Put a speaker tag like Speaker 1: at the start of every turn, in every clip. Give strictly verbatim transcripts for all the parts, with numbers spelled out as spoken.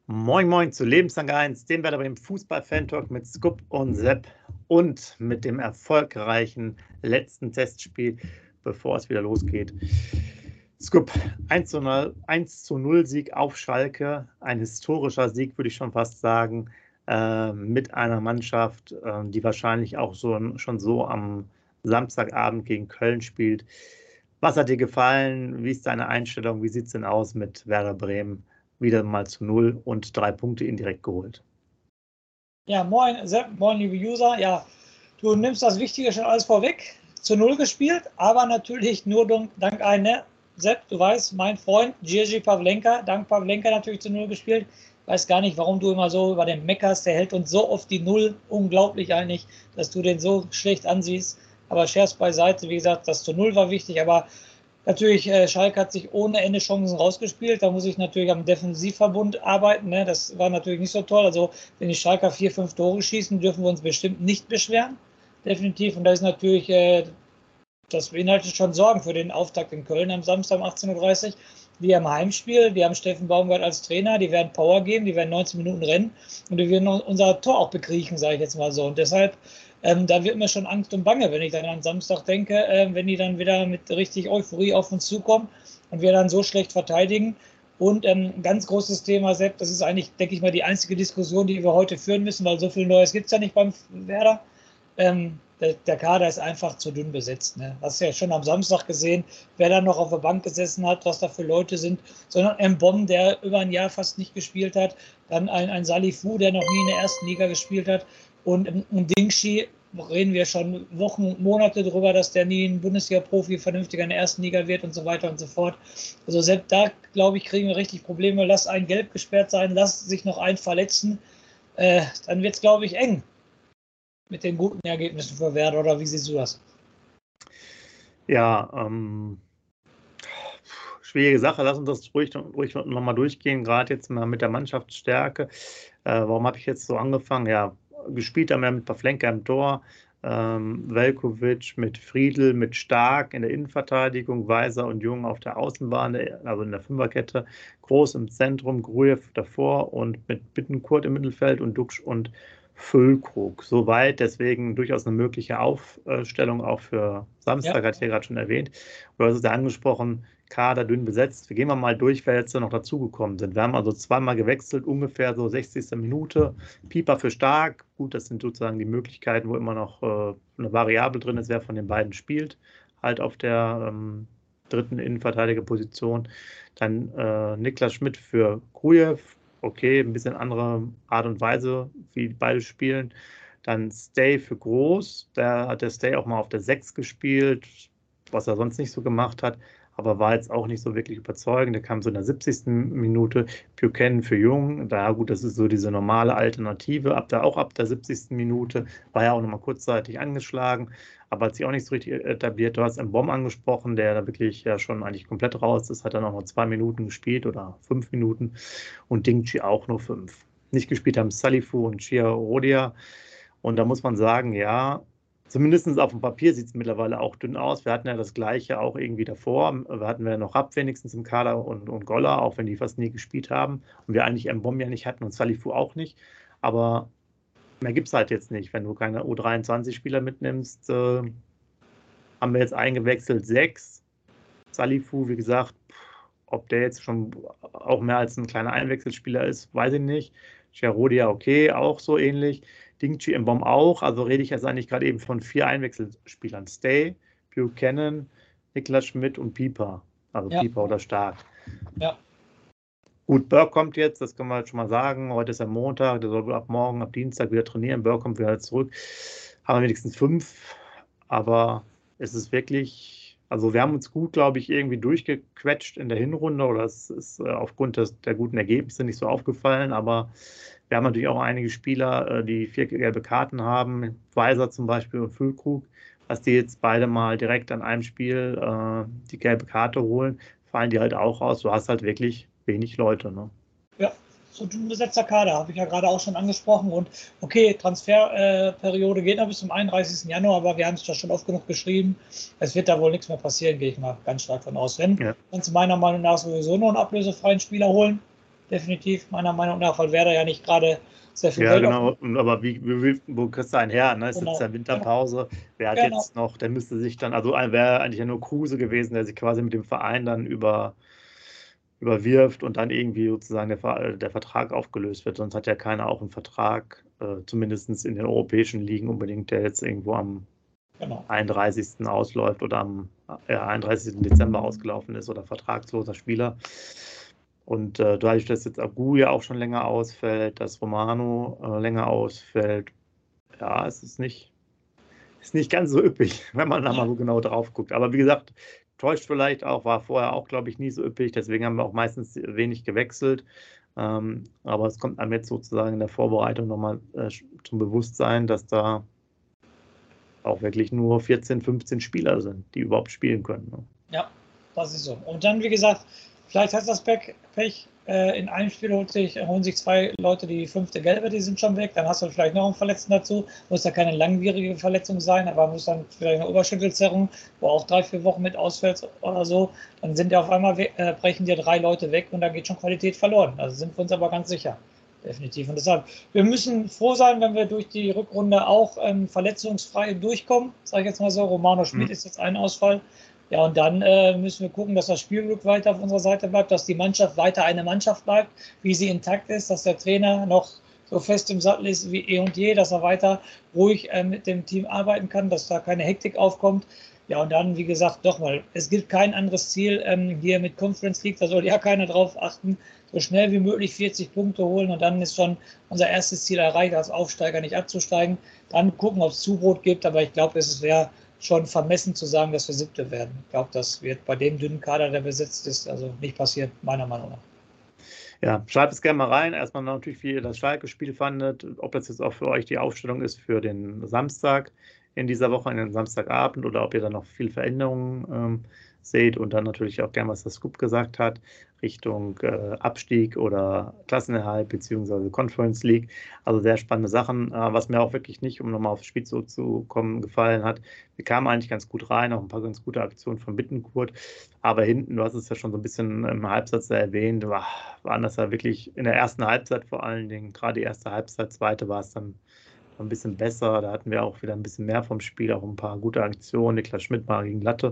Speaker 1: Moin Moin zu Lebenslang eins, dem Werder Bremen Fußball-Fan-Talk mit Scoop und Sepp und mit dem erfolgreichen letzten Testspiel, bevor es wieder losgeht. Scoop, eins zu null Sieg auf Schalke, ein historischer Sieg, würde ich schon fast sagen, äh, mit einer Mannschaft, äh, die wahrscheinlich auch so, schon so am Samstagabend gegen Köln spielt. Was hat dir gefallen? Wie ist deine Einstellung? Wie sieht es denn aus mit Werder Bremen? Wieder mal zu null und drei Punkte indirekt geholt.
Speaker 2: Ja, moin Sepp, moin liebe User. Ja, du nimmst das Wichtige schon alles vorweg. Zu null gespielt, aber natürlich nur dank einer, Sepp, du weißt, mein Freund Jerzy Pavlenka, dank Pavlenka natürlich zu null gespielt. Weiß gar nicht, warum du immer so über den meckerst. Der hält uns so oft die Null. Unglaublich eigentlich, dass du den so schlecht ansiehst. Aber Scherz beiseite, wie gesagt, das zu null war wichtig, aber natürlich, äh, Schalke hat sich ohne Ende Chancen rausgespielt. Da muss ich natürlich am Defensivverbund arbeiten. Ne? Das war natürlich nicht so toll. Also wenn die Schalker vier, fünf Tore schießen, dürfen wir uns bestimmt nicht beschweren. Definitiv. Und das ist natürlich, äh, das beinhaltet schon Sorgen für den Auftakt in Köln am Samstag um achtzehn Uhr dreißig. Wir haben Heimspiel, wir haben Steffen Baumgart als Trainer, die werden Power geben, die werden neunzehn Minuten rennen und wir werden unser Tor auch bekriechen, sage ich jetzt mal so. Und deshalb, ähm, da wird mir schon Angst und Bange, wenn ich dann an Samstag denke, äh, wenn die dann wieder mit richtig Euphorie auf uns zukommen und wir dann so schlecht verteidigen. Und ähm, ein ganz großes Thema, Sepp, das ist eigentlich, denke ich mal, die einzige Diskussion, die wir heute führen müssen, weil so viel Neues gibt es ja nicht beim Werder. Ähm, der, der Kader ist einfach zu dünn besetzt. Ne? Hast du ja schon am Samstag gesehen, wer da noch auf der Bank gesessen hat, was da für Leute sind. Sondern ein Bomb, der über ein Jahr fast nicht gespielt hat. Dann ein, ein Salifu, der noch nie in der ersten Liga gespielt hat. Und ein Dingshi, reden wir schon Wochen, Monate drüber, dass der nie ein Bundesliga-Profi vernünftiger in der ersten Liga wird und so weiter und so fort. Also selbst da, glaube ich, kriegen wir richtig Probleme. Lass einen gelb gesperrt sein, lass sich noch einen verletzen. Äh, dann wird es, glaube ich, eng mit den guten Ergebnissen für Werder, oder wie siehst du das?
Speaker 1: Ja, ähm, schwierige Sache. Lass uns das ruhig, ruhig nochmal durchgehen, gerade jetzt mal mit der Mannschaftsstärke. Äh, warum habe ich jetzt so angefangen? Ja, gespielt haben wir mit Pavlenka im Tor, ähm, Veljković mit Friedl, mit Stark in der Innenverteidigung, Weiser und Jung auf der Außenbahn, also in der Fünferkette, Groß im Zentrum, Grujew davor und mit Bittencourt im Mittelfeld und Duksch und Füllkrug. Soweit, deswegen durchaus eine mögliche Aufstellung auch für Samstag, ja. Hatte ich ja gerade schon erwähnt. Du hast es ja angesprochen, Kader dünn besetzt. Wir gehen mal durch, wer jetzt noch dazugekommen sind. Wir haben also zweimal gewechselt, ungefähr so sechzigste Minute. Pieper für Stark. Gut, das sind sozusagen die Möglichkeiten, wo immer noch äh, eine Variable drin ist, wer von den beiden spielt. Halt auf der ähm, dritten Innenverteidigerposition. Dann äh, Niklas Schmidt für Grujew. Okay, ein bisschen andere Art und Weise, wie beide spielen. Dann Stay für Groß. Da hat der Stay auch mal auf der sechs gespielt, was er sonst nicht so gemacht hat, aber war jetzt auch nicht so wirklich überzeugend. Der kam so in der siebzigsten Minute. Buchanan für Jung. Da gut, das ist so diese normale Alternative. Ab da auch ab der siebzigsten Minute war ja auch noch mal kurzzeitig angeschlagen, aber hat sich auch nicht so richtig etabliert. Du hast einen Bomb angesprochen, der da wirklich ja schon eigentlich komplett raus ist. Hat dann auch noch zwei Minuten gespielt oder fünf Minuten und Dingshi auch nur fünf. Nicht gespielt haben Salifu und Chia Rodia. Und da muss man sagen, ja, zumindest auf dem Papier sieht es mittlerweile auch dünn aus. Wir hatten ja das Gleiche auch irgendwie davor. Wir hatten wir noch Rapp wenigstens im Kader und, und Goller, auch wenn die fast nie gespielt haben. Und wir eigentlich Mbom ja nicht hatten und Salifu auch nicht. Aber mehr gibt es halt jetzt nicht. Wenn du keine U dreiundzwanzig-Spieler mitnimmst, äh, haben wir jetzt eingewechselt sechs. Salifu, wie gesagt, ob der jetzt schon auch mehr als ein kleiner Einwechselspieler ist, weiß ich nicht. Cherodia, okay, auch so ähnlich. Dingshi im Baum auch. Also rede ich jetzt eigentlich gerade eben von vier Einwechselspielern. Stay, Buchanan, Niklas Schmidt und Pieper. Also ja. Pieper oder Stark.
Speaker 2: Ja.
Speaker 1: Gut, Burke kommt jetzt, das können wir jetzt schon mal sagen. Heute ist ja Montag, der soll ab morgen, ab Dienstag wieder trainieren. Burke kommt wieder zurück. Haben wir wenigstens fünf. Aber es ist wirklich, also wir haben uns gut, glaube ich, irgendwie durchgequetscht in der Hinrunde. Oder es ist äh, aufgrund des, der guten Ergebnisse nicht so aufgefallen. Aber wir haben natürlich auch einige Spieler, die vier gelbe Karten haben, Weiser zum Beispiel und Füllkrug, dass die jetzt beide mal direkt an einem Spiel äh, die gelbe Karte holen, fallen die halt auch aus. Du hast halt wirklich wenig Leute. Ne?
Speaker 2: Ja, so ein besetzter Kader, habe ich ja gerade auch schon angesprochen. Und okay, Transferperiode äh, geht noch bis zum einunddreißigsten Januar, aber wir haben es doch schon oft genug geschrieben. Es wird da wohl nichts mehr passieren, gehe ich mal ganz stark von aus. Wenn, ja. Kannst du meiner Meinung nach sowieso noch einen ablösefreien Spieler holen. definitiv, meiner Meinung nach, weil Werder ja nicht gerade sehr viel
Speaker 1: Ja,
Speaker 2: Geld
Speaker 1: genau.
Speaker 2: auf.
Speaker 1: Aber wie, wie, wo kriegst du einen her? Ne? Es ist jetzt
Speaker 2: Genau,
Speaker 1: ja
Speaker 2: genau,
Speaker 1: Winterpause. Wer hat
Speaker 2: genau,
Speaker 1: jetzt noch, der müsste sich dann, also wäre eigentlich ja nur Kruse gewesen, der sich quasi mit dem Verein dann über, überwirft und dann irgendwie sozusagen der, Ver- der Vertrag aufgelöst wird. Sonst hat ja keiner auch einen Vertrag, äh, zumindest in den europäischen Ligen unbedingt, der jetzt irgendwo am
Speaker 2: genau.
Speaker 1: einunddreißigsten ausläuft oder am äh, einunddreißigsten Dezember ausgelaufen ist oder vertragsloser Spieler. Und äh, dadurch, dass jetzt Agu ja auch schon länger ausfällt, dass Romano äh, länger ausfällt, ja, es ist nicht, ist nicht ganz so üppig, wenn man da mal so genau drauf guckt. Aber wie gesagt, täuscht vielleicht auch, war vorher auch, glaube ich, nie so üppig. Deswegen haben wir auch meistens wenig gewechselt. Ähm, aber es kommt einem jetzt sozusagen in der Vorbereitung nochmal äh, zum Bewusstsein, dass da auch wirklich nur vierzehn, fünfzehn Spieler sind, die überhaupt spielen können. Ne?
Speaker 2: Ja, das ist so. Und dann, wie gesagt, vielleicht hat das Pech, Pech äh, in einem Spiel holt sich, holen sich zwei Leute die fünfte Gelbe, die sind schon weg. Dann hast du vielleicht noch einen Verletzten dazu. Muss ja keine langwierige Verletzung sein, aber muss dann vielleicht eine Oberschenkelzerrung, wo auch drei, vier Wochen mit ausfällt oder so. Dann sind ja auf einmal we- äh, brechen dir drei Leute weg und dann geht schon Qualität verloren. Also sind wir uns aber ganz sicher. Definitiv. Und deshalb, wir müssen froh sein, wenn wir durch die Rückrunde auch ähm, verletzungsfrei durchkommen. Sage ich jetzt mal so. Romano Schmid
Speaker 1: Mhm.
Speaker 2: ist jetzt ein Ausfall. Ja, und dann äh, müssen wir gucken, dass das Spielglück weiter auf unserer Seite bleibt, dass die Mannschaft weiter eine Mannschaft bleibt, wie sie intakt ist, dass der Trainer noch so fest im Sattel ist wie eh und je, dass er weiter ruhig äh, mit dem Team arbeiten kann, dass da keine Hektik aufkommt. Ja, und dann, wie gesagt, doch mal, es gibt kein anderes Ziel ähm, hier mit Conference League, da soll ja keiner drauf achten, so schnell wie möglich vierzig Punkte holen und dann ist schon unser erstes Ziel erreicht, als Aufsteiger nicht abzusteigen. Dann gucken, ob es Zubrot gibt, aber ich glaube, es wäre schon vermessen zu sagen, dass wir Siebte werden. Ich glaube, das wird bei dem dünnen Kader, der besetzt ist, also nicht passieren, meiner Meinung nach.
Speaker 1: Ja, schreibt es gerne mal rein. Erstmal natürlich, wie ihr das Schalke-Spiel fandet, ob das jetzt auch für euch die Aufstellung ist für den Samstag in dieser Woche, in den Samstagabend, oder ob ihr da noch viel Veränderungen ähm, seht, und dann natürlich auch gerne, was das Scoop gesagt hat, Richtung äh, Abstieg oder Klassenerhalt beziehungsweise Conference League. Also sehr spannende Sachen, äh, was mir auch wirklich nicht, um nochmal aufs Spiel zurückzukommen, gefallen hat. Wir kamen eigentlich ganz gut rein, auch ein paar ganz gute Aktionen von Bittencourt, aber hinten, du hast es ja schon so ein bisschen im Halbsatz erwähnt, war, waren das ja wirklich in der ersten Halbzeit vor allen Dingen, gerade die erste Halbzeit, zweite war es dann ein bisschen besser. Da hatten wir auch wieder ein bisschen mehr vom Spiel, auch ein paar gute Aktionen. Niklas Schmidt mal gegen Latte.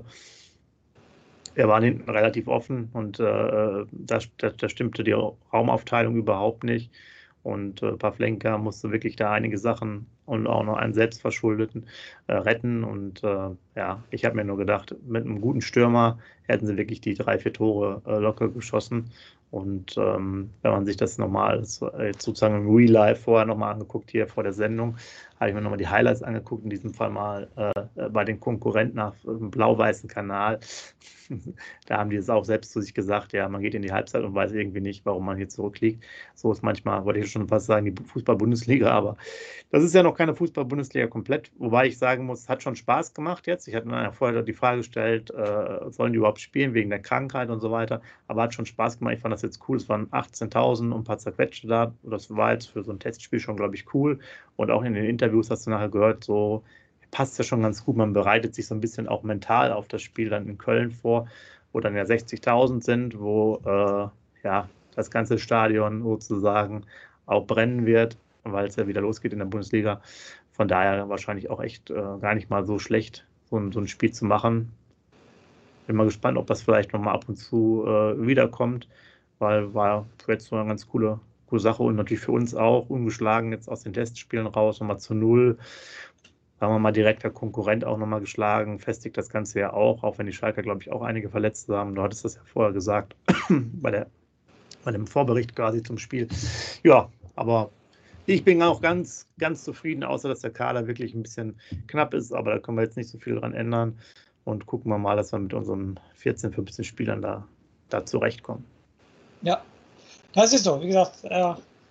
Speaker 1: Wir waren hinten relativ offen und äh, da, da, da stimmte die Raumaufteilung überhaupt nicht. Und äh, Pavlenka musste wirklich da einige Sachen und auch noch einen selbstverschuldeten äh, retten. Und äh, ja, ich habe mir nur gedacht, mit einem guten Stürmer hätten sie wirklich die drei, vier Tore äh, locker geschossen. Und ähm, wenn man sich das nochmal äh, sozusagen im Real Life vorher nochmal angeguckt, hier vor der Sendung, habe ich mir nochmal die Highlights angeguckt, in diesem Fall mal äh, bei den Konkurrenten nach dem blau-weißen Kanal. Da haben die es auch selbst zu sich gesagt, ja, man geht in die Halbzeit und weiß irgendwie nicht, warum man hier zurückliegt. So ist manchmal, wollte ich schon fast sagen, die Fußball-Bundesliga, aber das ist ja noch keine Fußball-Bundesliga komplett, wobei ich sagen muss, es hat schon Spaß gemacht jetzt. Ich hatte mir ja vorher die Frage gestellt, äh, sollen die überhaupt spielen wegen der Krankheit und so weiter, aber hat schon Spaß gemacht. Ich fand das jetzt cool, es waren achtzehntausend und ein paar zerquetschte da. Das war jetzt für so ein Testspiel schon, glaube ich, cool. Und auch in den Interviews hast du nachher gehört, so passt ja schon ganz gut. Man bereitet sich so ein bisschen auch mental auf das Spiel dann in Köln vor, wo dann ja sechzigtausend sind, wo äh, ja das ganze Stadion sozusagen auch brennen wird, weil es ja wieder losgeht in der Bundesliga. Von daher wahrscheinlich auch echt äh, gar nicht mal so schlecht, so ein, so ein Spiel zu machen. Bin mal gespannt, ob das vielleicht nochmal ab und zu äh, wiederkommt, weil war jetzt so eine ganz coole, coole Sache und natürlich für uns auch ungeschlagen jetzt aus den Testspielen raus, nochmal zu null. Sagen wir mal, direkter Konkurrent auch nochmal geschlagen, festigt das Ganze ja auch, auch wenn die Schalker, glaube ich, auch einige Verletzte haben. Du hattest das ja vorher gesagt, bei, der, bei dem Vorbericht quasi zum Spiel. Ja, aber ich bin auch ganz, ganz zufrieden, außer dass der Kader wirklich ein bisschen knapp ist, aber da können wir jetzt nicht so viel dran ändern und gucken wir mal, dass wir mit unseren vierzehn, fünfzehn Spielern da, da zurechtkommen.
Speaker 2: Ja, das ist so. Wie gesagt, äh,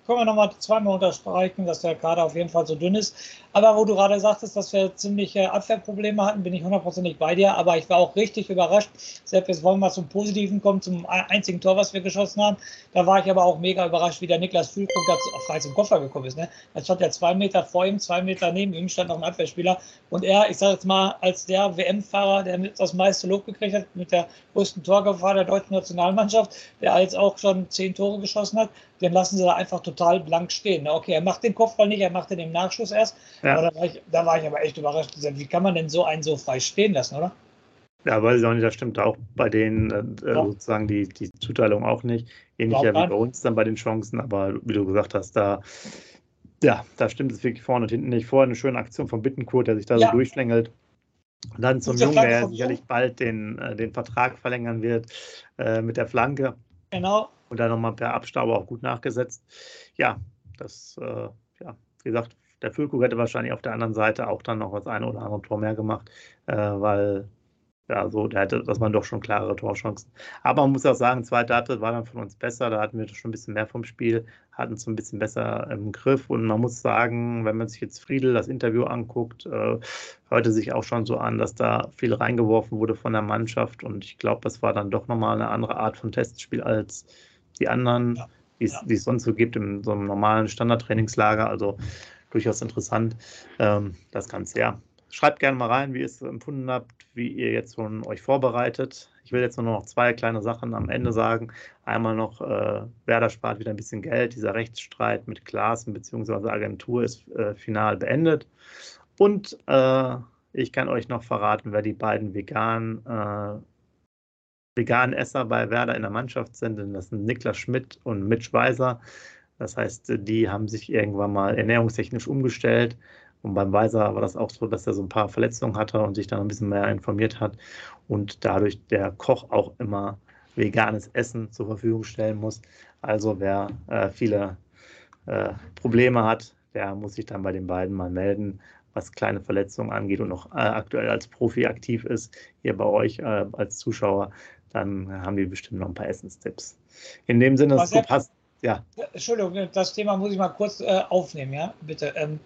Speaker 2: können wir nochmal zweimal unterstreichen, dass der Kader auf jeden Fall so dünn ist. Aber wo du gerade sagtest, dass wir ziemliche Abwehrprobleme hatten, bin ich hundertprozentig bei dir. Aber ich war auch richtig überrascht. Selbst jetzt wollen wir zum Positiven kommen, zum einzigen Tor, was wir geschossen haben. Da war ich aber auch mega überrascht, wie der Niklas Füllkrug da frei zum Koffer gekommen ist. Ne? Da stand ja zwei Meter vor ihm, zwei Meter neben ihm, stand noch ein Abwehrspieler. Und er, ich sage jetzt mal, als der W M-Fahrer, der mit das meiste Lob gekriegt hat, mit der größten Torgefahr der deutschen Nationalmannschaft, der jetzt auch schon zehn Tore geschossen hat, den lassen sie da einfach total blank stehen. Okay, er macht den Kopfball nicht, er macht den im Nachschuss erst. Ja. Aber da war, ich, da war ich aber echt überrascht. Wie kann man denn so einen so frei stehen lassen, oder?
Speaker 1: Ja, weiß ich auch nicht, das stimmt auch bei denen äh, ja. sozusagen die, die Zuteilung auch nicht. Ähnlicher wie bei uns dann bei den Chancen, aber wie du gesagt hast, da, ja, da stimmt es wirklich vorne und hinten nicht. Vorher eine schöne Aktion von Bittencourt, der sich da ja. so durchschlängelt. Und dann zum Jungen, der sicherlich bald den, äh, den Vertrag verlängern wird äh, mit der Flanke.
Speaker 2: Genau.
Speaker 1: Und dann nochmal per Abstauber auch gut nachgesetzt. Ja, das, äh, ja, wie gesagt, der Füllkrug hätte wahrscheinlich auf der anderen Seite auch dann noch das eine oder andere Tor mehr gemacht, äh, weil ja, so, da hätte, das waren doch schon klarere Torchancen. Aber man muss auch sagen, zweite Halbzeit war dann von uns besser, da hatten wir schon ein bisschen mehr vom Spiel, hatten es ein bisschen besser im Griff und man muss sagen, wenn man sich jetzt Friedl das Interview anguckt, äh, hörte sich auch schon so an, dass da viel reingeworfen wurde von der Mannschaft und ich glaube, das war dann doch nochmal eine andere Art von Testspiel als die anderen, ja, die ja. es sonst so gibt in so einem normalen Standardtrainingslager, also durchaus interessant, ähm, das Ganze, ja. Schreibt gerne mal rein, wie ihr es empfunden habt, wie ihr jetzt schon euch vorbereitet. Ich will jetzt nur noch zwei kleine Sachen am Ende sagen. Einmal noch, äh, Werder spart wieder ein bisschen Geld. Dieser Rechtsstreit mit Klaassen bzw. Agentur ist äh, final beendet. Und äh, ich kann euch noch verraten, wer die beiden veganen, äh, veganen Esser bei Werder in der Mannschaft sind. Denn das sind Niklas Schmidt und Mitch Weiser. Das heißt, die haben sich irgendwann mal ernährungstechnisch umgestellt. Und beim Weiser war das auch so, dass er so ein paar Verletzungen hatte und sich dann ein bisschen mehr informiert hat und dadurch der Koch auch immer veganes Essen zur Verfügung stellen muss. Also wer äh, viele äh, Probleme hat, der muss sich dann bei den beiden mal melden, was kleine Verletzungen angeht und noch äh, aktuell als Profi aktiv ist, hier bei euch äh, als Zuschauer, dann haben die bestimmt noch ein paar Essenstipps. In dem Sinne,
Speaker 2: Was
Speaker 1: Scoop, hast,
Speaker 2: ja. Entschuldigung, das Thema muss ich mal kurz äh, aufnehmen, ja, bitte. Ähm,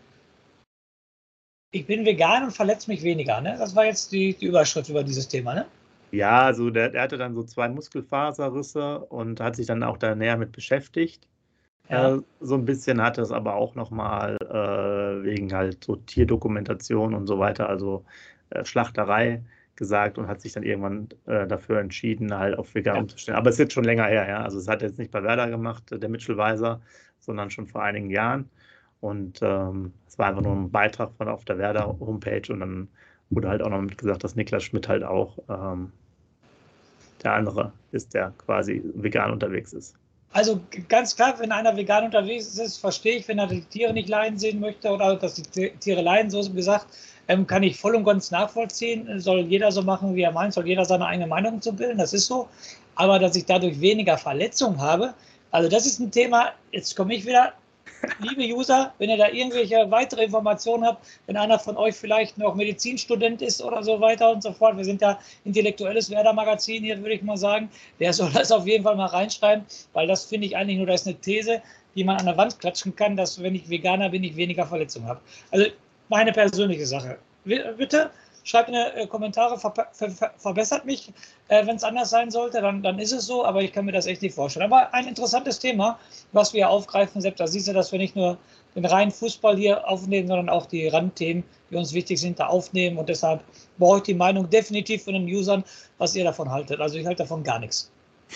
Speaker 2: Ich bin vegan und verletze mich weniger, ne? Das war jetzt die, die Überschrift über dieses Thema, ne?
Speaker 1: Ja, also der, der hatte dann so zwei Muskelfaserrisse und hat sich dann auch da näher mit beschäftigt. Ja. Äh, so ein bisschen hatte es aber auch nochmal äh, wegen halt so Tierdokumentation und so weiter, also äh, Schlachterei gesagt und hat sich dann irgendwann äh, dafür entschieden, halt auf vegan ja. umzustellen. Aber es ist jetzt schon länger her, ja. Also es hat er jetzt nicht bei Werder gemacht, der Mitchell Weiser, sondern schon vor einigen Jahren. Und ähm, es war einfach nur ein Beitrag von auf der Werder-Homepage und dann wurde halt auch noch mit gesagt, dass Niklas Schmidt halt auch ähm, der andere ist, der quasi vegan unterwegs ist.
Speaker 2: Also ganz klar, wenn einer vegan unterwegs ist, verstehe ich, wenn er die Tiere nicht leiden sehen möchte oder dass die Tiere leiden, so gesagt, ähm, kann ich voll und ganz nachvollziehen. Soll jeder so machen, wie er meint, soll jeder seine eigene Meinung zu bilden, das ist so. Aber dass ich dadurch weniger Verletzungen habe, also das ist ein Thema, jetzt komme ich wieder. Liebe User, wenn ihr da irgendwelche weitere Informationen habt, wenn einer von euch vielleicht noch Medizinstudent ist oder so weiter und so fort, wir sind ja intellektuelles Werder-Magazin hier, würde ich mal sagen, der soll das auf jeden Fall mal reinschreiben, weil das finde ich eigentlich nur, das ist eine These, die man an der Wand klatschen kann, dass wenn ich Veganer bin, ich weniger Verletzungen habe. Also meine persönliche Sache. Bitte schreibt in die Kommentare, ver ver ver verbessert mich, äh, wenn es anders sein sollte, dann, dann ist es so, aber ich kann mir das echt nicht vorstellen. Aber ein interessantes Thema, was wir aufgreifen, Sepp, da siehst du, dass wir nicht nur den reinen Fußball hier aufnehmen, sondern auch die Randthemen, die uns wichtig sind, da aufnehmen und deshalb brauche ich die Meinung definitiv von den Usern, was ihr davon haltet. Also ich halte davon gar nichts.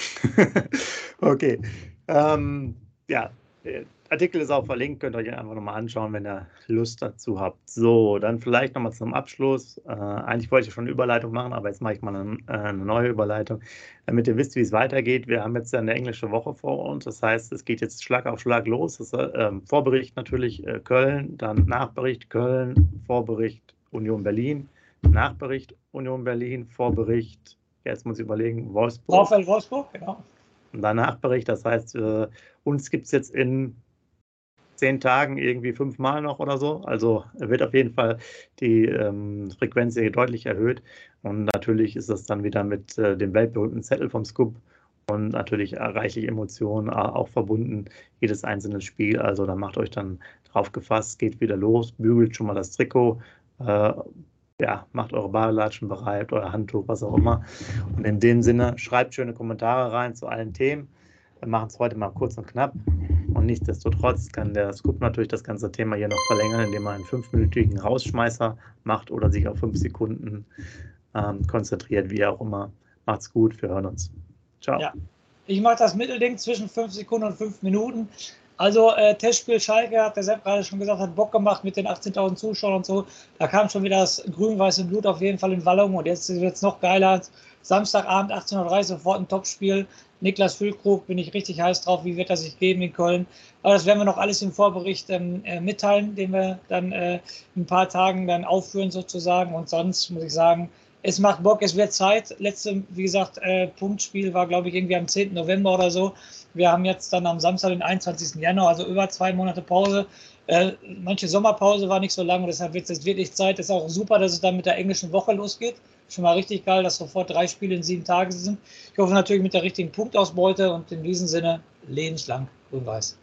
Speaker 1: Okay, ähm, ja, Artikel ist auch verlinkt, könnt ihr euch einfach nochmal anschauen, wenn ihr Lust dazu habt. So, dann vielleicht nochmal zum Abschluss. Äh, eigentlich wollte ich schon eine Überleitung machen, aber jetzt mache ich mal eine, eine neue Überleitung, damit ihr wisst, wie es weitergeht. Wir haben jetzt eine englische Woche vor uns, das heißt, es geht jetzt Schlag auf Schlag los. Das, äh, Vorbericht natürlich äh, Köln, dann Nachbericht Köln, Vorbericht Union Berlin, Nachbericht Union Berlin, Vorbericht, jetzt muss ich überlegen, Wolfsburg.
Speaker 2: VfL Wolfsburg, genau.
Speaker 1: Und dann Nachbericht, das heißt, äh, uns gibt es jetzt in zehn Tagen irgendwie fünfmal noch oder so. Also wird auf jeden Fall die ähm, Frequenz hier deutlich erhöht. Und natürlich ist das dann wieder mit äh, dem weltberühmten Zettel vom Scoop und natürlich reichlich Emotionen auch verbunden, jedes einzelne Spiel. Also da macht euch dann drauf gefasst, geht wieder los, bügelt schon mal das Trikot, äh, ja, macht eure Badelatschen bereit, euer Handtuch, was auch immer. Und in dem Sinne, schreibt schöne Kommentare rein zu allen Themen. Wir machen es heute mal kurz und knapp. Und nichtsdestotrotz kann der Scoop natürlich das ganze Thema hier noch verlängern, indem er einen fünfminütigen Rausschmeißer macht oder sich auf fünf Sekunden ähm, konzentriert, wie auch immer. Macht's gut, wir hören uns. Ciao.
Speaker 2: Ja, ich mache das Mittelding zwischen fünf Sekunden und fünf Minuten. Also äh, Testspiel Schalke, hat der Sepp gerade schon gesagt, hat Bock gemacht mit den achtzehntausend Zuschauern und so. Da kam schon wieder das grün-weiße Blut auf jeden Fall in Wallung. Und jetzt wird es noch geiler. Samstagabend achtzehn Uhr dreißig, sofort ein Topspiel. Niklas Füllkrug, bin ich richtig heiß drauf. Wie wird das sich geben in Köln? Aber das werden wir noch alles im Vorbericht ähm, äh, mitteilen, den wir dann äh, in ein paar Tagen dann aufführen sozusagen. Und sonst muss ich sagen, es macht Bock, es wird Zeit. Letzte, wie gesagt, äh, Punktspiel war, glaube ich, irgendwie am zehnten November oder so. Wir haben jetzt dann am Samstag, den einundzwanzigsten Januar, also über zwei Monate Pause. Äh, manche Sommerpause war nicht so lang und deshalb wird es jetzt wirklich Zeit. Es ist auch super, dass es dann mit der englischen Woche losgeht. Schon mal richtig geil, dass sofort drei Spiele in sieben Tagen sind. Ich hoffe natürlich mit der richtigen Punktausbeute und in diesem Sinne lebenslang grün-weiß.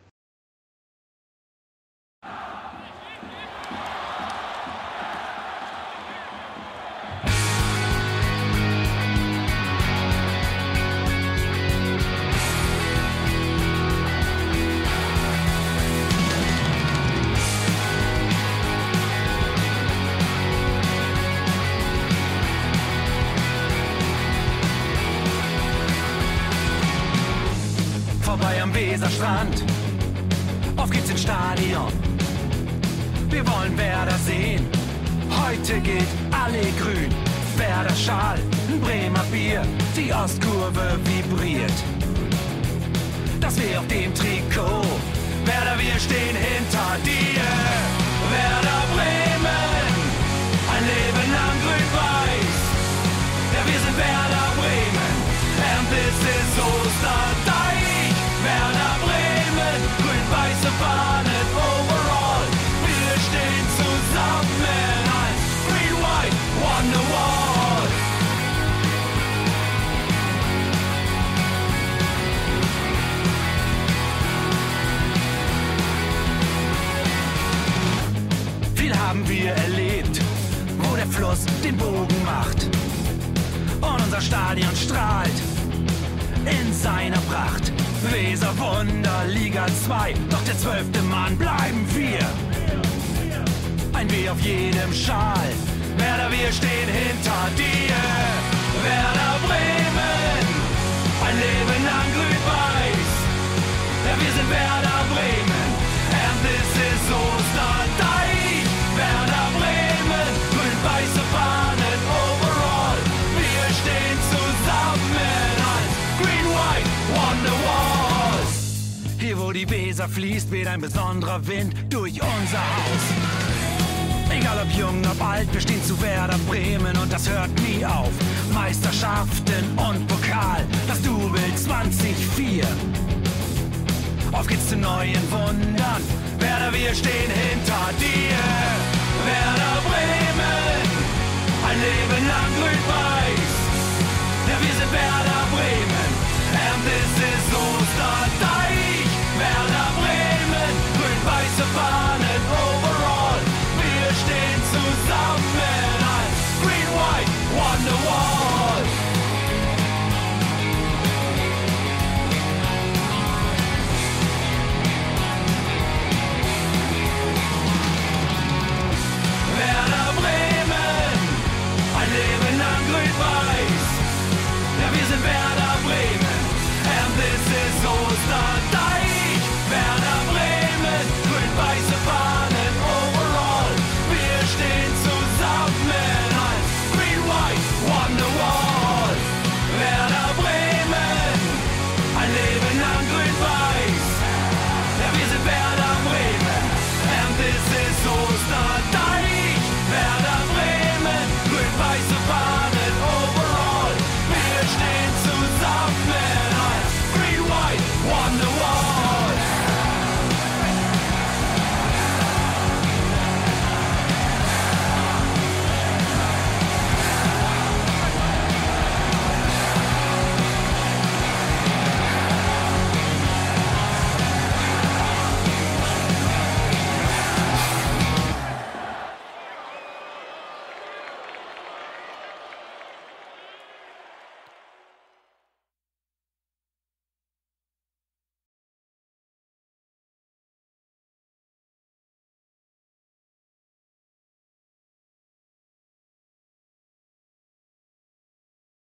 Speaker 3: Vorbei am Weserstrand, auf geht's ins Stadion. Wir wollen Werder sehen, heute geht alle grün. Werder Schal, ein Bremer Bier, die Ostkurve vibriert. Das weh auf dem Trikot, Werder, wir stehen hinter dir. Werder Bremen, ein Leben lang grün-weiß. Ja, wir sind Werder Bremen, and this is Osterdeich. Werder Bremen, grün-weiße Fahnen overall. Wir stehen zusammen als Green-White Wonderwall. Viel haben wir erlebt, wo der Fluss den Bogen macht. Und unser Stadion strahlt in seiner Pracht. Weser Wunder, Liga zwei, doch der zwölfte Mann bleiben wir. Ein W auf jedem Schal, Werder, wir stehen hinter dir. Werder Bremen, ein Leben lang grün-weiß. Ja, wir sind Werder Bremen, and this is Osterdeich. Werder Bremen, grün-weiße Fahnen overall. Wir stehen zusammen als Green-White Wonderwalls. Hier wo die Weser fließt, weht ein besonderer Wind durch unser Haus. Egal ob jung, ob alt, wir stehen zu Werder Bremen und das hört nie auf. Meisterschaften und Pokal, das Double zwanzig vier. Auf geht's zu neuen Wundern, Werder, wir stehen hinter dir. Werder Bremen, ein Leben lang grün-weiß. Ja, wir sind Werder Bremen.